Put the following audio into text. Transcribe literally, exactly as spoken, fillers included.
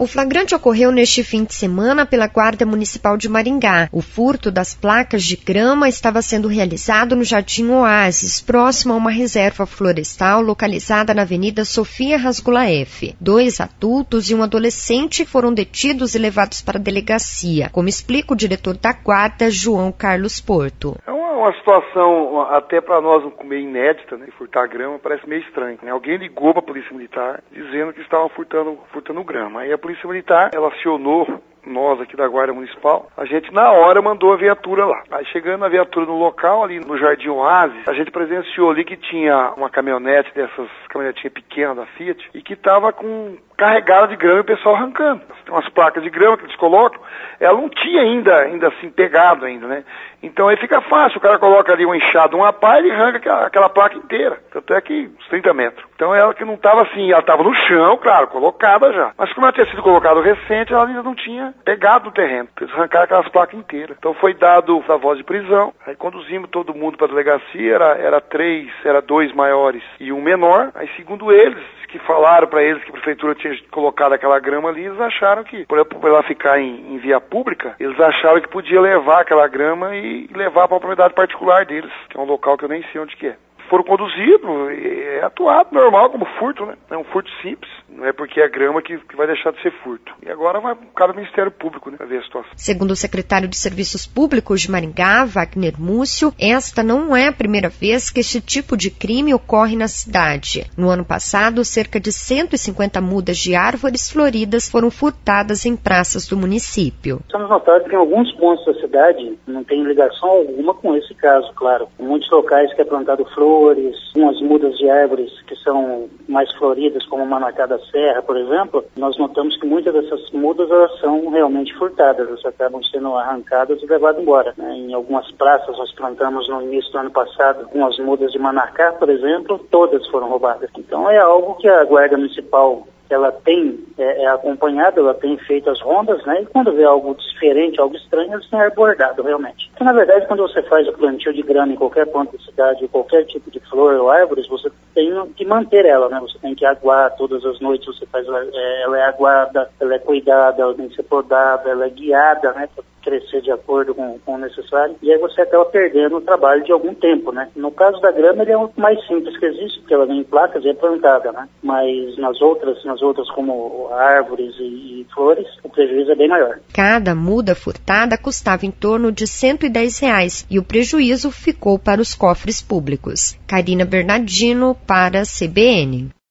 O flagrante ocorreu neste fim de semana pela Guarda Municipal de Maringá. O furto das placas de grama estava sendo realizado no Jardim Oásis, próximo a uma reserva florestal localizada na Avenida Sofia Rasgulaef. Dois adultos e um adolescente foram detidos e levados para a delegacia, como explica o diretor da Guarda, João Carlos Porto. É uma, uma situação, até para nós, meio inédita, né? Furtar grama parece meio estranho, né? Alguém ligou para a Polícia Militar dizendo que estavam furtando, furtando grama. Aí a Polícia Militar, ela acionou nós aqui da Guarda Municipal, a gente na hora mandou a viatura lá. Aí chegando a viatura no local, ali no Jardim Oásis, a gente presenciou ali que tinha uma caminhonete dessas caminhonetinhas pequenas da Fiat e que estava com carregada de grama e o pessoal arrancando. Tem umas placas de grama que eles colocam, ela não tinha ainda, ainda assim pegado ainda, né? Então aí fica fácil, o cara coloca ali uma enxada, uma pá e ele arranca aquela, aquela placa inteira, tanto é que uns trinta metros. Então ela que não estava assim, ela estava no chão, claro, colocada já. Mas como ela tinha sido colocada recente, ela ainda não tinha pegado no terreno. Eles arrancaram aquelas placas inteiras. Então foi dado a voz de prisão, aí conduzimos todo mundo para a delegacia, era, era três, era dois maiores e um menor. Aí segundo eles, que falaram para eles que a prefeitura tinha colocado aquela grama ali, eles acharam que, por ela ficar em, em via pública, eles acharam que podia levar aquela grama e levar para a propriedade particular deles, que é um local que eu nem sei onde que é. Foram conduzidos, é atuado normal como furto, né? É um furto simples, não é porque é grama que, que vai deixar de ser furto. E agora vai cabe ao Ministério Público, né, para ver a situação. Segundo o secretário de Serviços Públicos de Maringá, Wagner Múcio, esta não é a primeira vez que este tipo de crime ocorre na cidade. No ano passado, cerca de cento e cinquenta mudas de árvores floridas foram furtadas em praças do município. Estamos notando que em alguns pontos da cidade não tem ligação alguma com esse caso, claro. Em muitos locais que é plantado flor, umas mudas de árvores que são mais floridas, como Manacá da Serra, por exemplo, nós notamos que muitas dessas mudas elas são realmente furtadas, elas acabam sendo arrancadas e levadas embora, né? Em algumas praças nós plantamos no início do ano passado algumas mudas de Manacá, por exemplo, todas foram roubadas. Então é algo que a Guarda Municipal ela tem é, é acompanhado, ela tem feito as rondas, né? E quando vê algo diferente, algo estranho, eles têm abordado realmente. Então, na verdade, quando você faz o plantio de grama em qualquer ponto da cidade, qualquer tipo de flor ou árvores, você tem que manter ela, né? Você tem que aguar todas as noites, você faz, é, ela é aguada, ela é cuidada, ela tem que ser podada, ela é guiada, né? Para crescer de acordo com, com o necessário. E aí você acaba perdendo o trabalho de algum tempo, né? No caso da grama, ele é o mais simples que existe, porque ela vem em placas e é plantada, né? Mas nas outras, nas outras como árvores e, e flores, o prejuízo é bem maior. Cada muda furtada custava em torno de cento e dez reais e o prejuízo ficou para os cofres públicos. Karina Bernardino para a C B N.